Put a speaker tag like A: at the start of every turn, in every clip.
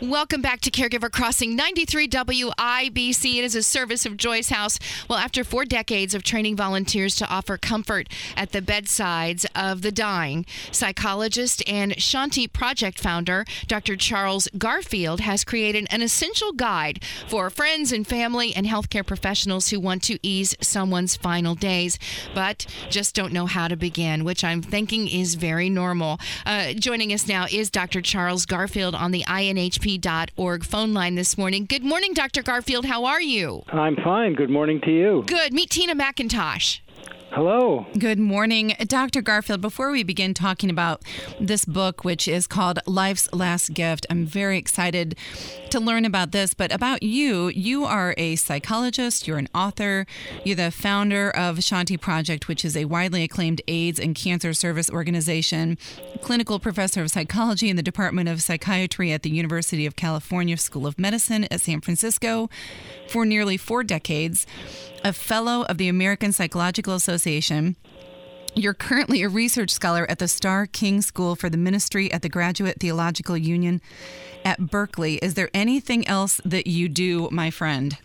A: Welcome back to Caregiver Crossing 93 WIBC. It is a service of Joyce House. Well, after 4 decades of training volunteers to offer comfort at the bedsides of the dying, psychologist and Shanti Project founder Dr. Charles Garfield has created an essential guide for friends and family and healthcare professionals who want to ease someone's final days, but just don't know how to begin, which I'm thinking is very normal. Joining us now is Dr. Charles Garfield on the INHP.org phone line this morning. Good morning, Dr. Garfield. How are you?
B: I'm fine. Good morning to you.
A: Good. Meet Tina McIntosh.
B: Hello.
C: Good morning. Dr. Garfield, before we begin talking about this book, which is called Life's Last Gift, I'm very excited to learn about this, but about you. You are a psychologist, you're an author, you're the founder of Shanti Project, which is a widely acclaimed AIDS and cancer service organization, clinical professor of psychology in the Department of Psychiatry at the University of California School of Medicine at San Francisco for nearly 4 decades, a fellow of the American Psychological Association. You're currently a research scholar at the Starr King School for the Ministry at the Graduate Theological Union at Berkeley. Is there anything else that you do, my friend?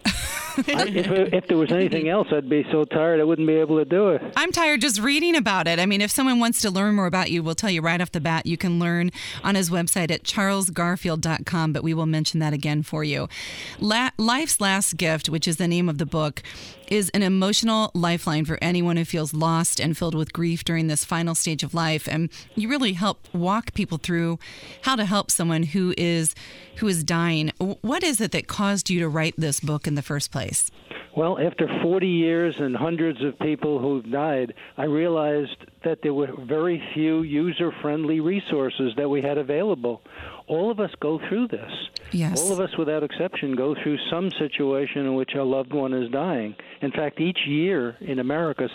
B: If there was anything else, I'd be so tired I wouldn't be able to do it.
C: I'm tired just reading about it. I mean, if someone wants to learn more about you, we'll tell you right off the bat. You can learn on his website at charlesgarfield.com, but we will mention that again for you. Life's Last Gift, which is the name of the book, is an emotional lifeline for anyone who feels lost and filled with grief during this final stage of life. And you really help walk people through how to help someone who is dying. What is it that caused you to write this book in the first place?
B: Well, after 40 years and hundreds of people who've died, I realized that there were very few user-friendly resources that we had available. All of us go through this.
C: Yes.
B: All of us, without exception, go through some situation in which a loved one is dying. In fact, each year in America,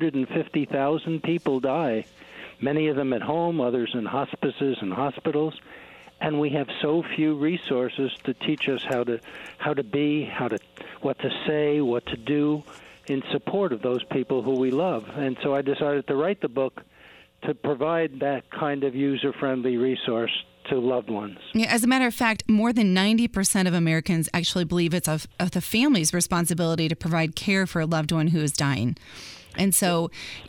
B: 650,000 people die, many of them at home, others in hospices and hospitals. And we have so few resources to teach us how to be, what to say, what to do in support of those people who we love. And so I decided to write the book to provide that kind of user-friendly resource to loved ones.
C: Yeah, as a matter of fact, more than 90% of Americans actually believe it's of the family's responsibility to provide care for a loved one who is dying. And so,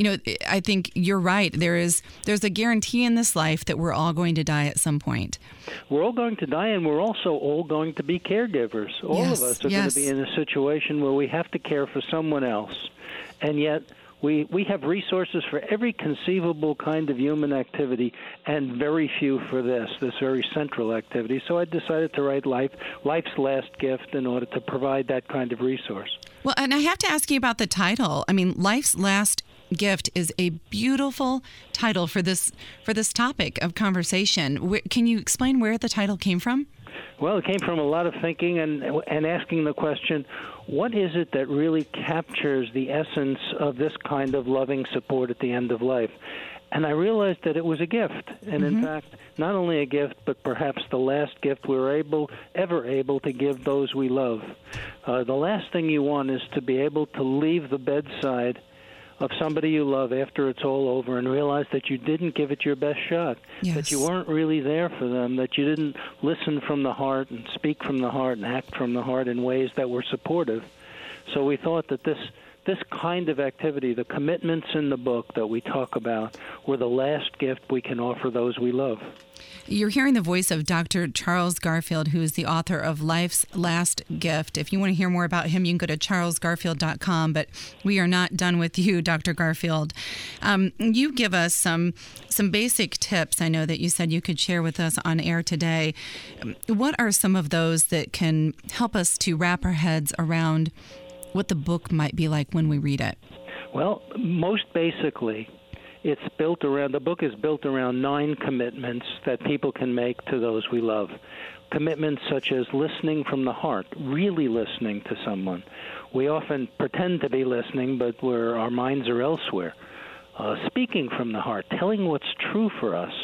C: I think you're right. There's a guarantee in this life that we're all going to die at some point.
B: We're all going to die, and we're also all going to be caregivers. All of us are going to be in a situation where we have to care for someone else. And yet we have resources for every conceivable kind of human activity and very few for this very central activity. So I decided to write Life's Last Gift in order to provide that kind of resource.
C: Well, and I have to ask you about the title. I mean, Life's Last Gift is a beautiful title for this topic of conversation. Can you explain where the title came from?
B: Well, it came from a lot of thinking and asking the question, what is it that really captures the essence of this kind of loving support at the end of life? And I realized that it was a gift. And in fact, not only a gift, but perhaps the last gift we're ever able to give those we love. The last thing you want is to be able to leave the bedside of somebody you love after it's all over and realize that you didn't give it your best shot, that you weren't really there for them, that you didn't listen from the heart and speak from the heart and act from the heart in ways that were supportive. So we thought that this kind of activity, the commitments in the book that we talk about, were the last gift we can offer those we love.
C: You're hearing the voice of Dr. Charles Garfield, who is the author of Life's Last Gift. If you want to hear more about him, you can go to charlesgarfield.com, but we are not done with you, Dr. Garfield. You give us some basic tips, I know that you said you could share with us on air today. What are some of those that can help us to wrap our heads around what the book might be like when we read it?
B: Well, most basically, the book is built around 9 commitments that people can make to those we love. Commitments such as listening from the heart, really listening to someone. We often pretend to be listening, but our minds are elsewhere. Speaking from the heart, telling what's true for us,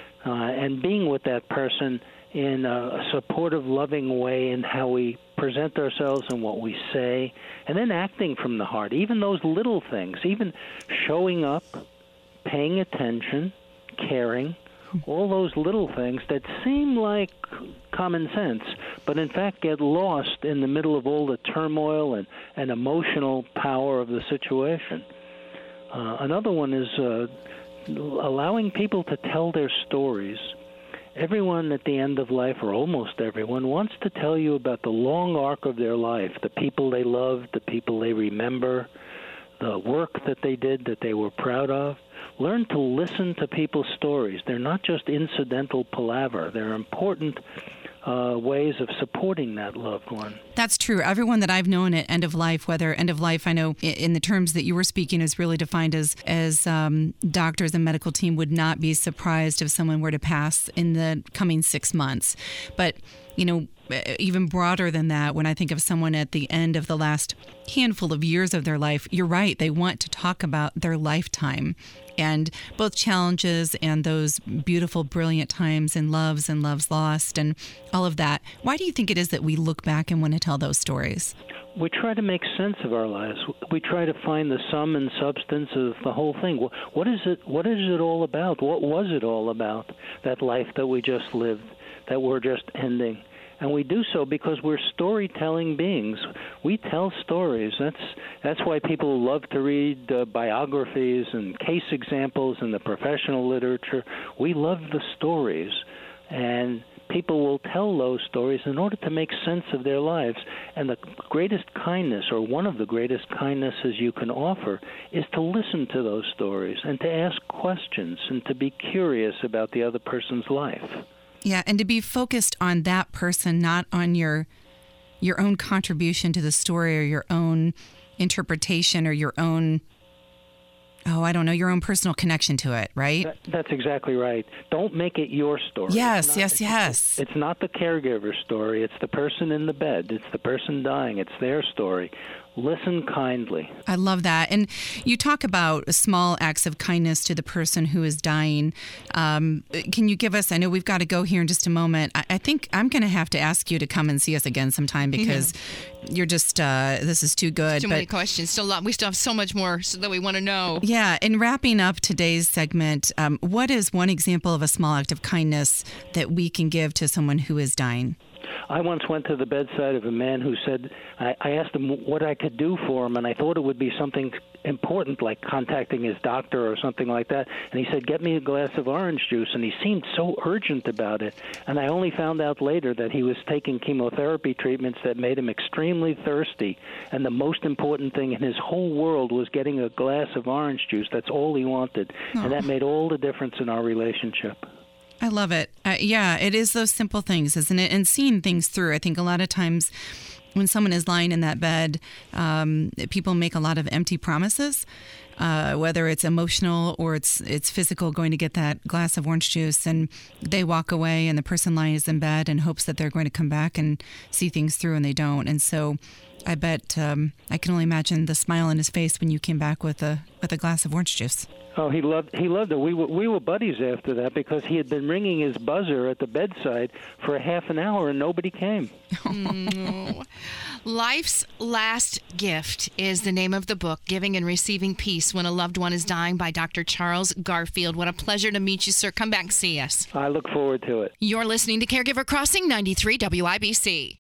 B: and being with that person in a supportive, loving way in how we present ourselves and what we say, and then acting from the heart. Even those little things, even showing up, paying attention, caring, all those little things that seem like common sense, but in fact get lost in the middle of all the turmoil and emotional power of the situation. Another one is allowing people to tell their stories. Everyone at the end of life, or almost everyone, wants to tell you about the long arc of their life, the people they loved, the people they remember, the work that they did that they were proud of. Learn to listen to people's stories. They're not just incidental palaver. They're important ways of supporting that loved one.
C: That's true. Everyone that I've known at end of life, whether end of life, I know in the terms that you were speaking is really defined as doctors and medical team would not be surprised if someone were to pass in the coming 6 months. But, even broader than that, when I think of someone at the end of the last handful of years of their life, you're right. They want to talk about their lifetime and both challenges and those beautiful, brilliant times and loves lost and all of that. Why do you think it is that we look back and want to tell those stories?
B: We try to make sense of our lives. We try to find the sum and substance of the whole thing. What is it all about? What was it all about, that life that we just lived, that we're just ending? And we do so because we're storytelling beings. We tell stories. That's why people love to read biographies and case examples in the professional literature. We love the stories, and people will tell those stories in order to make sense of their lives. And the greatest kindness, or one of the greatest kindnesses you can offer, is to listen to those stories and to ask questions and to be curious about the other person's life.
C: Yeah, and to be focused on that person, not on your own contribution to the story or your own interpretation or your own, your own personal connection to it, right?
B: That's exactly right. Don't make it your story.
C: Yes.
B: It's not the caregiver's story. It's the person in the bed. It's the person dying. It's their story. Listen kindly.
C: I love that. And you talk about small acts of kindness to the person who is dying. Can you give us, I know we've got to go here in just a moment. I think I'm going to have to ask you to come and see us again sometime because you're just, this is too good.
A: Too many questions. We still have so much more that we want to know.
C: Yeah. In wrapping up today's segment, what is one example of a small act of kindness that we can give to someone who is dying?
B: I once went to the bedside of a man who said, I asked him what I could do for him, and I thought it would be something important like contacting his doctor or something like that. And he said, get me a glass of orange juice. And he seemed so urgent about it. And I only found out later that he was taking chemotherapy treatments that made him extremely thirsty. And the most important thing in his whole world was getting a glass of orange juice. That's all he wanted. Oh. And that made all the difference in our relationship.
C: I love it. Yeah, it is those simple things, isn't it? And seeing things through. I think a lot of times when someone is lying in that bed, people make a lot of empty promises, whether it's emotional or it's physical, going to get that glass of orange juice, and they walk away and the person lying is in bed and hopes that they're going to come back and see things through, and they don't. And so I bet I can only imagine the smile on his face when you came back with a glass of orange juice.
B: Oh, he loved it. We were buddies after that because he had been ringing his buzzer at the bedside for a half an hour and nobody came.
A: Life's Last Gift is the name of the book, Giving and Receiving Peace When a Loved One is Dying, by Dr. Charles Garfield. What a pleasure to meet you, sir. Come back and see us.
B: I look forward to it.
A: You're listening to Caregiver Crossing 93 WIBC.